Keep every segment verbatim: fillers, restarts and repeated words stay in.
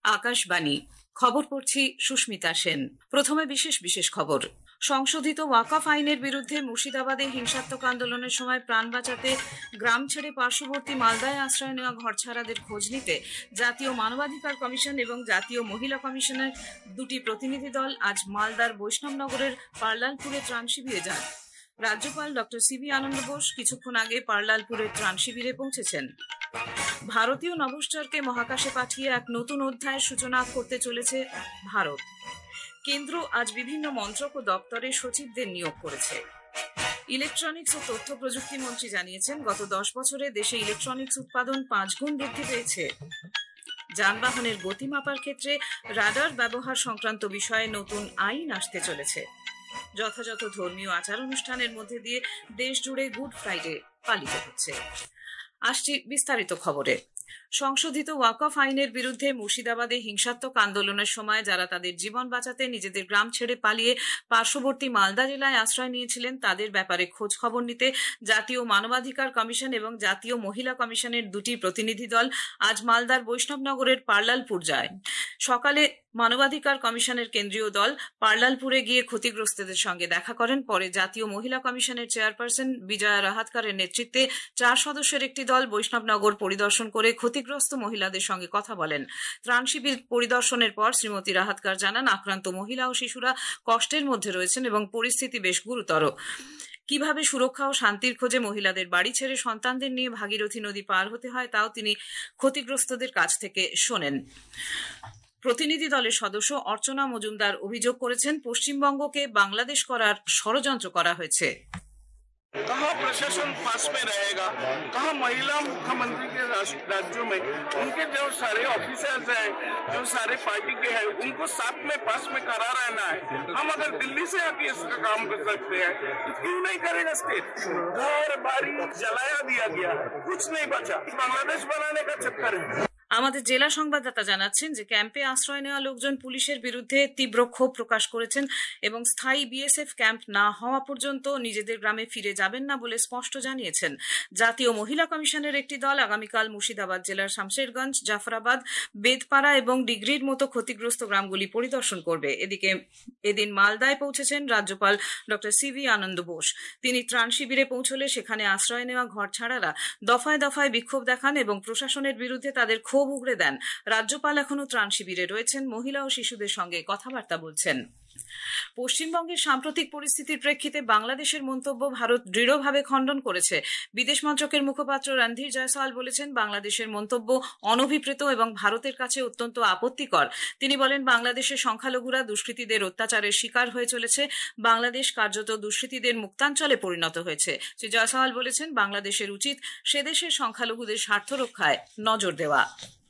আকাশবাণী খবর পড়ছি সুস্মিতা সেন। প্রথমে বিশেষ বিশেষ খবর। সংশোধিত ওয়াকফ আইনের বিরুদ্ধে মুর্শিদাবাদে হিংসাত্মক আন্দোলনের সময় প্রাণ বাঁচাতে গ্রাম ছেড়ে পার্শ্ববর্তী মালদায় আশ্রয় নেওয়া ঘরছাড়াদের খোঁজ নিতে জাতীয় মানবাধিকার কমিশন এবং জাতীয় মহিলা কমিশনের দুটি প্রতিনিধি দল আজ মালদার বৈষ্ণবনগরের পার্লালপুরে ত্রাণ শিবিরে যান। রাজ্যপাল ডক্টর সিভি আনন্দ বোস কিছুক্ষণ আগে পার্লালপুরের ত্রাণ শিবিরে পৌঁছেছেন। ভারতীয় নভোশ্চরকে মহাকাশে পাঠিয়ে এক নতুন অধ্যায়ের সূচনা করতে চলেছে ভারত। কেন্দ্র আজ বিভিন্ন মন্ত্রক ও দপ্তরে সচিবদের নিয়োগ করেছে। ইলেকট্রনিক্স ও তথ্য প্রযুক্তি মন্ত্রী জানিয়েছেন, গত দশ বছরে দেশে ইলেকট্রনিক্স উৎপাদন পাঁচ গুণ বৃদ্ধি পেয়েছে। যানবাহনের গতি মাপার ক্ষেত্রে রাডার ব্যবহার সংক্রান্ত বিষয়ে নতুন আইন আসতে চলেছে। যথাযথ ধর্মীয় আচার অনুষ্ঠানের মধ্যে দিয়ে দেশ জুড়ে গুড ফ্রাইডে পালিত হচ্ছে। আসছি বিস্তারিত খবরে। সংশোধিত ওয়াকফ আইনের বিরুদ্ধে মুর্শিদাবাদে হিংসাত্মক আন্দোলনের সময় যারা তাদের জীবন বাঁচাতে নিজেদের গ্রাম ছেড়ে পালিয়ে পার্শ্ববর্তী মালদা জেলায় আশ্রয় নিয়েছিলেন তাদের ব্যাপারে খোঁজ খবর নিতে জাতীয় মানবাধিকার কমিশন এবং জাতীয় মহিলা কমিশনের দুটি প্রতিনিধি দল আজ মালদার বৈষ্ণবনগরের পার্লালপুর যায়। সকালে মানবাধিকার কমিশনের কেন্দ্রীয় দল পার্লালপুরে গিয়ে ক্ষতিগ্রস্তদের সঙ্গে দেখা করেন। পরে জাতীয় মহিলা কমিশনের চেয়ারপারসন বিজয়া রাহাতকারের নেতৃত্বে চার সদস্যের একটি দল বৈষ্ণবনগর পরিদর্শন করে ক্ষতিগ্রস্ত মহিলাদের সঙ্গে কথা বলেন। ত্রাণ শিবির পরিদর্শনের পর শ্রীমতী রাহাতকার জানান, আক্রান্ত মহিলা ও শিশুরা কষ্টের মধ্যে রয়েছেন এবং পরিস্থিতি বেশ গুরুতর। কিভাবে সুরক্ষা ও শান্তির খোঁজে মহিলাদের বাড়ি ছেড়ে সন্তানদের নিয়ে ভাগীরথী নদী পার হতে হয় তাও তিনি ক্ষতিগ্রস্তদের কাছ থেকে শোনেন। প্রতিনিধি দলের সদস্য অর্চনা মজুমদার অভিযোগ করেছেন, পশ্চিমবঙ্গকে বাংলাদেশ করার ষড়যন্ত্র করা হয়েছে। कहाँ प्रशासन पास में रहेगा, कहाँ महिला मुख्यमंत्री के राज्यों में उनके जो सारे ऑफिसर्स हैं, जो सारे पार्टी के हैं, उनको साथ में पास में करा रहना है। हम अगर दिल्ली से आके इसका काम कर सकते हैं तो क्यों नहीं करेगा स्टेट? घर बारी जलाया दिया गया, कुछ नहीं बचा, बांग्लादेश बनाने का चक्कर है। আমাদের জেলা সংবাদদাতা জানাচ্ছেন যে ক্যাম্পে আশ্রয় নেওয়া লোকজন পুলিশের বিরুদ্ধে তীব্র ক্ষোভ প্রকাশ করেছেন এবং স্থায়ী বিএসএফ ক্যাম্প না হওয়া পর্যন্ত নিজেদের গ্রামে ফিরে যাবেন না বলে স্পষ্ট জানিয়েছেন। জাতীয় মহিলা কমিশনের একটি দল আগামীকাল মুর্শিদাবাদ জেলার শামশেরগঞ্জ, জাফরাবাদ, বেদপাড়া এবং ডিগ্রির মতো ক্ষতিগ্রস্ত গ্রামগুলি পরিদর্শন করবে। এদিকে এদিন মালদায় পৌঁছেছেন রাজ্যপাল ডক্টর সিভি আনন্দ বোস। তিনি ত্রাণ শিবিরে পৌঁছলে সেখানে আশ্রয় নেওয়া ঘর ছাড়ারা দফায় দফায় বিক্ষোভ দেখান এবং প্রশাসনের বিরুদ্ধে তাদের ক্ষোভ উগড়ে দেন। রাজ্যপাল এখনো ত্রাণ শিবিরে রয়েছেন, মহিলা ও শিশুদের সঙ্গে কথাবার্তা বলছেন। পশ্চিমবঙ্গের সাম্প্রতিক পরিস্থিতির প্রেক্ষিতে বাংলাদেশের মন্তব্য ভারত দৃঢ়ভাবে খণ্ডন করেছে। বিদেশ মন্ত্রকের মুখপাত্র রণধীর জয়সওয়াল বলেছেন, বাংলাদেশের মন্তব্য অনভিপ্রেত এবং ভারতের কাছে অত্যন্ত আপত্তিকর। তিনি বলেন, বাংলাদেশের সংখ্যালঘুরা দুষ্কৃতীদের অত্যাচারের শিকার হয়ে চলেছে। বাংলাদেশ কার্যত দুষ্কৃতীদের মুক্তাঞ্চলে পরিণত হয়েছে। শ্রী জয়সওয়াল বলেছেন, বাংলাদেশের উচিত সে দেশের সংখ্যালঘুদের স্বার্থ রক্ষায় নজর দেওয়া।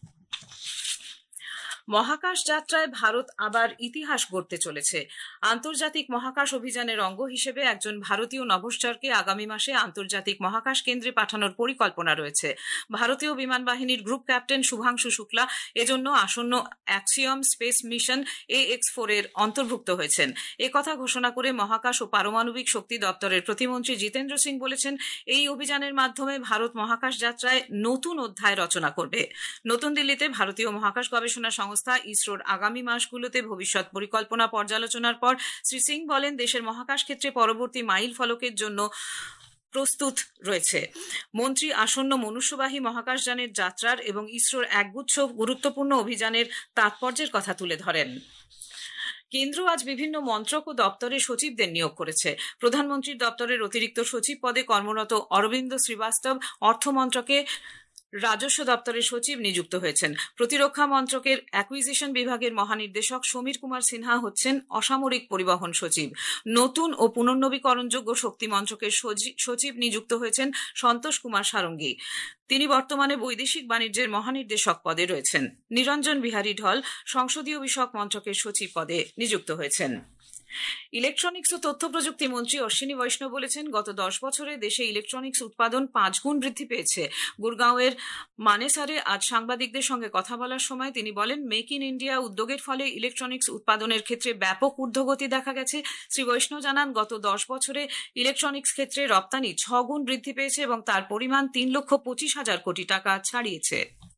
মহাকাশ যাত্রায় ভারত আবার ইতিহাস গড়তে চলেছে। আন্তর্জাতিক মহাকাশ অভিযানের অঙ্গ হিসেবে একজন ভারতীয় নভোশ্চরকে আগামী মাসে আন্তর্জাতিক মহাকাশ কেন্দ্রে পাঠানোর পরিকল্পনা রয়েছে। ভারতীয় বিমান বাহিনীর গ্রুপ ক্যাপ্টেন শুভাংশু শুক্লা এজন্য আসন্ন Axiom space mission A X four এর অন্তর্ভুক্ত হয়েছেন। একথা ঘোষণা করে মহাকাশ ও পারমাণবিক শক্তি দপ্তরের প্রতিমন্ত্রী জিতেন্দ্র সিং বলেছেন, এই অভিযানের মাধ্যমে ভারত মহাকাশ যাত্রায় নতুন অধ্যায় রচনা করবে। নতুন দিল্লিতে ভারতীয় মহাকাশ গবেষণা সংস্থা ইসরোর আগামী মাসগুলোতে ভবিষ্যৎ পরিকল্পনা পর্যালোচনার পর শ্রী সিং বলেন, দেশের মহাকাশ ক্ষেত্রে পরবর্তী মাইল ফলকের জন্য প্রস্তুত রয়েছে। মন্ত্রী আসন্ন মনুষ্যবাহী মহাকাশযানের যাত্রার এবং ইসরোর একগুচ্ছ গুরুত্বপূর্ণ অভিযানের তাৎপর্যের কথা তুলে ধরেন। কেন্দ্র আজ বিভিন্ন মন্ত্রক ও দপ্তরে সচিবদের নিয়োগ করেছে। প্রধানমন্ত্রীর দপ্তরের অতিরিক্ত সচিব পদে কর্মরত অরবিন্দ শ্রীবাস্তব অর্থমন্ত্রকে রাজস্ব দপ্তরের সচিব নিযুক্ত হয়েছেন। প্রতিরক্ষা মন্ত্রকের অ্যাকুইজিশন বিভাগের মহানির্দেশক সমীর কুমার সিনহা হচ্ছেন অসামরিক পরিবহন সচিব। নতুন ও পুনর্নবীকরণযোগ্য শক্তি মন্ত্রকের সচিব নিযুক্ত হয়েছেন সন্তোষ কুমার সারঙ্গী। তিনি বর্তমানে বৈদেশিক বাণিজ্যের মহানির্দেশক পদে রয়েছেন। নিরঞ্জন বিহারী ঢল সংসদীয় বিষয়ক মন্ত্রকের সচিব পদে নিযুক্ত হয়েছেন। ইলেকট্রনিক্স ও তথ্য প্রযুক্তি মন্ত্রী অশ্বিনী বৈষ্ণব বলেছেন, গত দশ বছরে দেশে ইলেকট্রনিক্স উৎপাদন পাঁচ গুণ বৃদ্ধি পেয়েছে। গুরগাঁওয়ের মানেসারে আজ সাংবাদিকদের সঙ্গে কথা বলার সময় তিনি বলেন, মেক ইন ইন্ডিয়া উদ্যোগের ফলে ইলেকট্রনিক্স উৎপাদনের ক্ষেত্রে ব্যাপক ঊর্ধ্বগতি দেখা গেছে। শ্রী বৈষ্ণব জানান, গত দশ বছরে ইলেকট্রনিক্স ক্ষেত্রে রপ্তানি ছ গুণ বৃদ্ধি পেয়েছে এবং তার পরিমাণ তিন লক্ষ পঁচিশ হাজার কোটি টাকা ছাড়িয়েছে।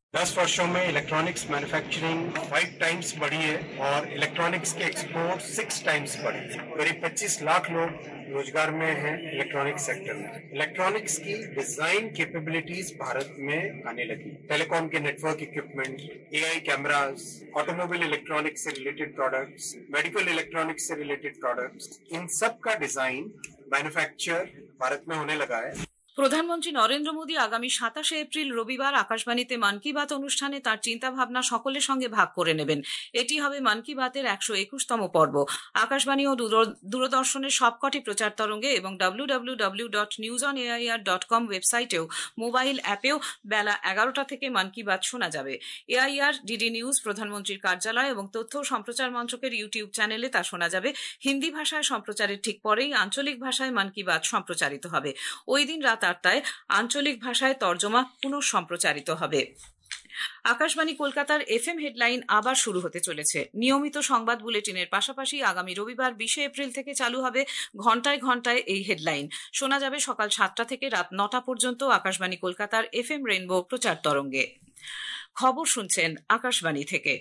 दस वर्षों में इलेक्ट्रॉनिक्स मैन्युफैक्चरिंग फाइव टाइम्स बढ़ी है और इलेक्ट्रॉनिक्स के एक्सपोर्ट सिक्स टाइम्स बढ़ी है। करीब पच्चीस लाख लोग रोजगार में हैं इलेक्ट्रॉनिक्स सेक्टर में। इलेक्ट्रॉनिक्स की डिजाइन कैपेबिलिटीज भारत में आने लगी। टेलीकॉम के network equipment, AI cameras, automobile electronics से रिलेटेड प्रोडक्ट्स, मेडिकल इलेक्ट्रॉनिक्स से रिलेटेड प्रोडक्ट्स, इन सब का डिजाइन मैन्युफैक्चर भारत में होने लगा है। প্রধানমন্ত্রী নরেন্দ্র মোদী আগামী সাতাশে এপ্রিল রবিবার আকাশবাণীতে মন কি বাত অনুষ্ঠানে তার চিন্তা ভাবনা সকলের সঙ্গে ভাগ করে নেবেন। এটি হবে মন কি বাতের একশো একুশতম পর্ব। আকাশবাণী ও দূরদর্শনের সবকটি প্রচার তরঙ্গে এবং W W W dot news on AIR dot com ওয়েবসাইটেও মোবাইল অ্যাপেও বেলা এগারোটা থেকে মন কি বাত শোনা যাবে। এআইআর, ডিডি নিউজ, প্রধানমন্ত্রীর কার্যালয় এবং তথ্য ও সম্প্রচার মন্ত্রকের ইউটিউব চ্যানেলে তা শোনা যাবে। হিন্দি ভাষায় সম্প্রচারের ঠিক পরেই আঞ্চলিক ভাষায় মন কি বাত সম্প্রচারিত হবে। ওই দিন রাত আটটায় আঞ্চলিক ভাষায় তর্জমা পুনঃ সম্প্রচারিত হবে। আকাশবাণী কলকাতার এফএম হেডলাইন আবার শুরু হতে চলেছে। নিয়মিত সংবাদ বুলেটিনের পাশাপাশি আগামী রবিবার বিশে এপ্রিল থেকে চালু হবে ঘন্টায় ঘন্টায় এই হেডলাইন। শোনা যাবে সকাল সাতটা থেকে রাত নটা পর্যন্ত আকাশবাণী কলকাতার এফএম রেইনবো প্রচার তরঙ্গে। খবর শুনছেন আকাশবাণী থেকে।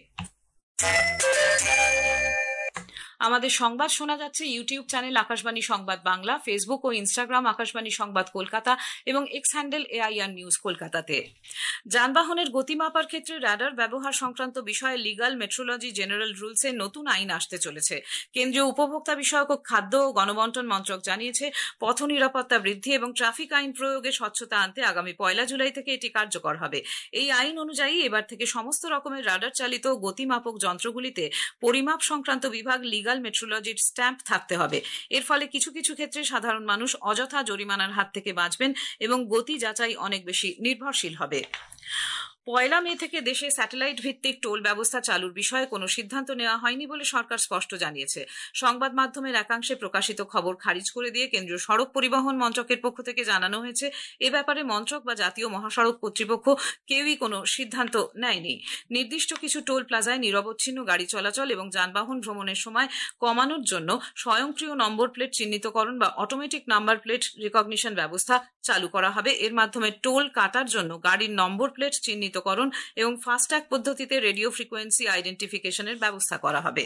আমাদের সংবাদ শোনা যাচ্ছে ইউটিউব চ্যানেল আকাশবাণী সংবাদ বাংলা, ফেসবুক ও ইনস্টাগ্রাম আকাশবাণী সংবাদ কলকাতা এবং এক্স হ্যান্ডেল এআইআর নিউজ কলকাতাতে। যানবাহনের গতি মাপার ক্ষেত্রে রাডার ব্যবহার সংক্রান্ত বিষয়ে লিগাল মেট্রোলজি জেনারেল রুলসে নতুন আইন আসতে চলেছে। কেন্দ্রীয় উপভোক্তা বিষয়ক ও খাদ্য ও গণবন্টন মন্ত্রক জানিয়েছে, পথ নিরাপত্তা বৃদ্ধি এবং ট্রাফিক আইন প্রয়োগে স্বচ্ছতা আনতে আগামী পয়লা জুলাই থেকে এটি কার্যকর হবে। এই আইন অনুযায়ী এবার থেকে সমস্ত রকমের রাডার চালিত গতিমাপক যন্ত্রগুলিতে পরিমাপ সংক্রান্ত বিভাগ লিগাল মেট্রোলজির স্ট্যাম্প থাকতে হবে। এর ফলে কিছু কিছু ক্ষেত্রে সাধারণ মানুষ অযথা জরিমানার হাত থেকে বাঁচবেন এবং গতি যাচাই অনেক বেশি নির্ভরশীল হবে। পয়লা মে থেকে দেশে স্যাটেলাইট ভিত্তিক টোল ব্যবস্থা চালুর বিষয়ে কোনো সিদ্ধান্ত নেওয়া হয়নি বলে সরকার স্পষ্ট জানিয়েছে। সংবাদ মাধ্যমের একাংশে প্রকাশিত খবর খারিজ করে দিয়ে কেন্দ্রীয় সড়ক পরিবহন মন্ত্রকের পক্ষ থেকে জানানো হয়েছে, এ ব্যাপারে মন্ত্রক বা জাতীয় মহাসড়ক কর্তৃপক্ষ কেউই কোনো সিদ্ধান্ত নেয়নি। নির্দিষ্ট কিছু টোল প্লাজায় নিরবচ্ছিন্ন গাড়ি চলাচল এবং যানবাহন ভ্রমণের সময় কমানোর জন্য স্বয়ংক্রিয় নম্বর প্লেট চিহ্নিতকরণ বা অটোমেটিক নাম্বার প্লেট রিকগনিশন ব্যবস্থা চালু করা হবে। এর মাধ্যমে টোল কাটার জন্য গাড়ির নম্বর প্লেট চিহ্নিতকরণ এবং ফাস্ট্যাগ পদ্ধতিতে রেডিও ফ্রিকোয়েন্সি আইডেন্টিফিকেশনের ব্যবস্থা করা হবে।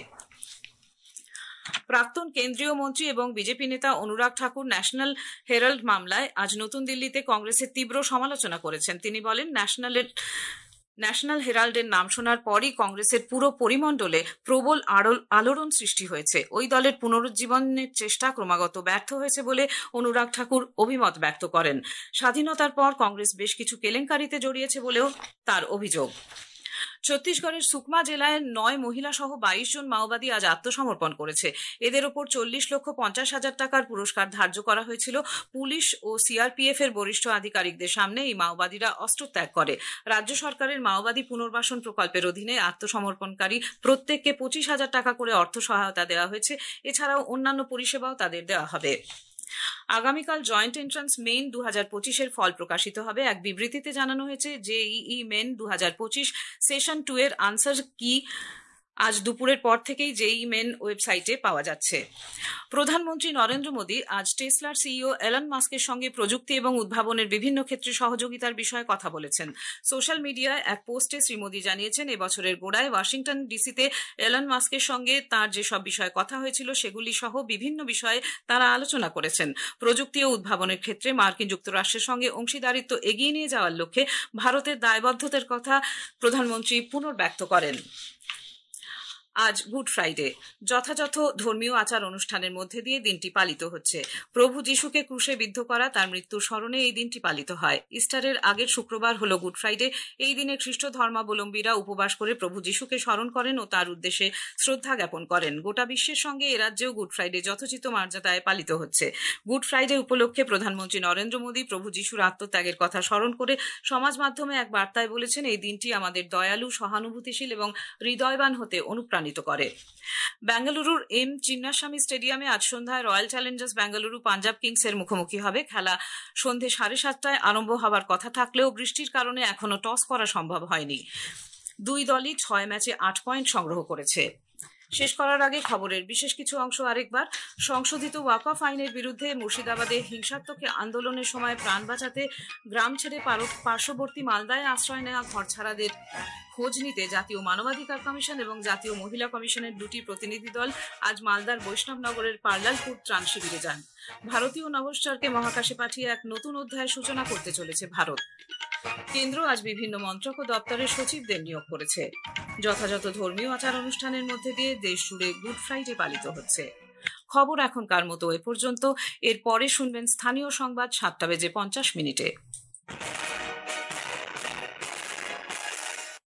প্রাক্তন কেন্দ্রীয় মন্ত্রী এবং বিজেপি নেতা অনুরাগ ঠাকুর ন্যাশনাল হেরাল্ড মামলায় আজ নতুন দিল্লিতে কংগ্রেসের তীব্র সমালোচনা করেছেন। তিনি বলেন, ন্যাশনালের ন্যাশনাল হেরাল্ডের নাম শোনার পরই কংগ্রেসের পুরো পরিমণ্ডলে প্রবল আলোড়ন সৃষ্টি হয়েছে। ওই দলের পুনরুজ্জীবনের চেষ্টা ক্রমাগত ব্যর্থ হয়েছে বলে অনুরাগ ঠাকুর অভিমত ব্যক্ত করেন। স্বাধীনতার পর কংগ্রেস বেশ কিছু কেলেঙ্কারিতে জড়িয়েছে বলেও তার অভিযোগ। ছত্তিশগড়ের সুকমা জেলায় নয় মহিলা সহ বাইশ জন মাওবাদী আজ আত্মসমর্পণ করেছে। এদের ওপর চল্লিশ লক্ষ পঞ্চাশ হাজার টাকার পুরস্কার ধার্য করা হয়েছিল। পুলিশ ও সিআরপিএফ এর বরিষ্ঠ আধিকারিকদের সামনে এই মাওবাদীরা অস্ত্র ত্যাগ করে। রাজ্য সরকারের মাওবাদী পুনর্বাসন প্রকল্পের অধীনে আত্মসমর্পণকারী প্রত্যেককে পঁচিশ হাজার টাকা করে অর্থ সহায়তা দেওয়া হয়েছে। এছাড়াও অন্যান্য পরিষেবাও তাদের দেওয়া হবে। আগামীকাল জয়েন্ট এন্ট্রান্স মেইন দু হাজার পঁচিশের ফল প্রকাশিত হবে। এক বিবৃতিতে জানানো হয়েছে, জেইই মেন দু হাজার পঁচিশ সেশন টু এর আনসার কি আজ দুপুরের পর থেকেই জেই মেন ওয়েবসাইটে পাওয়া যাচ্ছে। প্রধানমন্ত্রী নরেন্দ্র মোদী আজ টেসলার সিইও এলন মাস্কের সঙ্গে প্রযুক্তি এবং উদ্ভাবনের বিভিন্ন ক্ষেত্রে সহযোগিতার বিষয়ে কথা বলেছেন। সোশ্যাল মিডিয়ায় এক পোস্টে শ্রী মোদী জানিয়েছেন, এবছরের গোড়ায় ওয়াশিংটন ডিসিতে এলন মাস্কের সঙ্গে তাঁর যেসব বিষয়ে কথা হয়েছিল সেগুলি সহ বিভিন্ন বিষয়ে তাঁরা আলোচনা করেছেন। প্রযুক্তি ও উদ্ভাবনের ক্ষেত্রে মার্কিন যুক্তরাষ্ট্রের সঙ্গে অংশীদারিত্ব এগিয়ে নিয়ে যাওয়ার লক্ষ্যে ভারতের দায়বদ্ধতার কথা প্রধানমন্ত্রী পুনর্ব্যক্ত করেন। আজ গুড ফ্রাইডে। যথাযথ ধর্মীয় আচার অনুষ্ঠানের মধ্যে দিয়ে দিনটি পালিত হচ্ছে। প্রভু যিশুকে ক্রুশে বিদ্ধ করা তার মৃত্যুর স্মরণে এই দিনটি পালিত হয়। ইস্টারের আগের শুক্রবার হল গুড ফ্রাইডে। এই দিনে খ্রিস্ট ধর্মাবলম্বীরা উপবাস করে প্রভু যিশুকে স্মরণ করেন ও তার উদ্দেশ্যে শ্রদ্ধা জ্ঞাপন করেন। গোটা বিশ্বের সঙ্গে এ রাজ্যেও গুড ফ্রাইডে যথোচিত মর্যাদায় পালিত হচ্ছে। গুড ফ্রাইডে উপলক্ষে প্রধানমন্ত্রী নরেন্দ্র মোদী প্রভু যিশুর আত্মত্যাগের কথা স্মরণ করে সমাজ মাধ্যমে এক বার্তায় বলেছেন, এই দিনটি আমাদের দয়ালু, সহানুভূতিশীল এবং হৃদয়বান হতে অনুপ্রাণিত করে। বেঙ্গালুরুর এম চিন্নাস্বামী স্টেডিয়ামে আজ সন্ধ্যায় Royal Challengers Bengaluru Punjab kings এর মুখোমুখি হবে। খেলা সন্ধে সাড়ে সাতটায় আরম্ভ হবার কথা থাকলেও বৃষ্টির কারণে এখনো টস করা সম্ভব হয়নি। দুই দলই ছয় ম্যাচে আট পয়েন্ট সংগ্রহ করেছে। শেষ করার আগে খবরের বিশেষ কিছু অংশ আরেকবার। সংশোধিত ওয়াকফ আইনের বিরুদ্ধে মুর্শিদাবাদে হিংসাত্মক আন্দোলনের সময় প্রাণ বাঁচাতে গ্রাম ছেড়ে পার্শ্ববর্তী মালদায় আশ্রয় নেওয়া ঘরছাড়াদের খোঁজ নিতে জাতীয় মানবাধিকার কমিশন এবং জাতীয় মহিলা কমিশনের দুটি প্রতিনিধি দল আজ মালদার বৈষ্ণবনগরের পার্লালপুর ত্রাণ শিবিরে যান। ভারতীয় নভোশ্চরকে মহাকাশে পাঠিয়ে এক নতুন অধ্যায়ের সূচনা করতে চলেছে ভারত। কেন্দ্র আজ বিভিন্ন মন্ত্রক ও দপ্তরের সচিবদের নিয়োগ করেছে। যথাযথ ধর্মীয় আচার অনুষ্ঠানের মধ্যে দিয়ে দেশ জুড়ে গুড ফ্রাইডে পালিত হচ্ছে। খবর এখনকার মতো এ পর্যন্ত। এর পরে শুনবেন স্থানীয় সংবাদ সাতটা বেজে পঞ্চাশ মিনিটে।